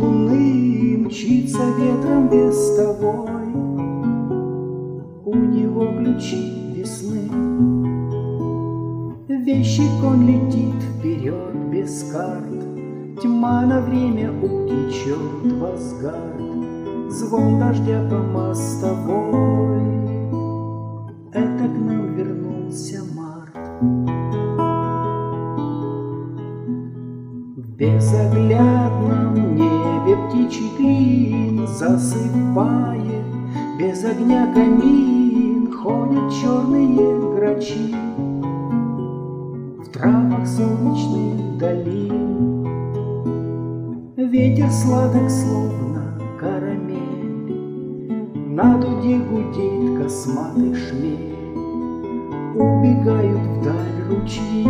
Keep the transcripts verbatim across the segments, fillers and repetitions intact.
луны мчится ветром вестовой. У него ключи весны. Вещик он летит вперед без карт. Тьма на время утечет в Асгард. Звон дождя по мостовой. Это к нам вернулся март. В безоглядном небе птичий клин засыпает. Без огня камин ходят черные грачи. В травах солнечных долин ветер сладок, словно карамель. На дуде гудит косматый шмель. Убегают вдаль ручьи.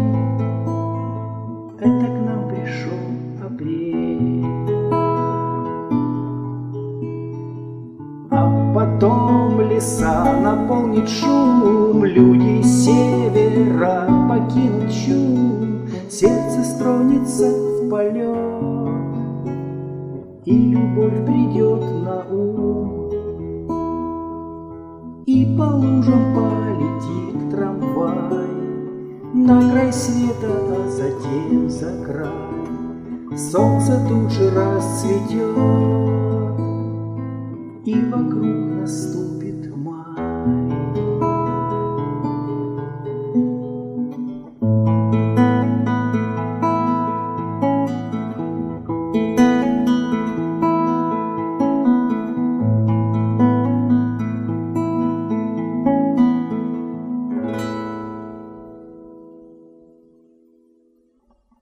Это к нам пришел апрель. А потом леса наполнит шум. Люди севера покинут чум. Сердце стронется в полет, и любовь придет на ум. И по лужам полетит трамвай на край света, а затем за край. Солнце тут же раз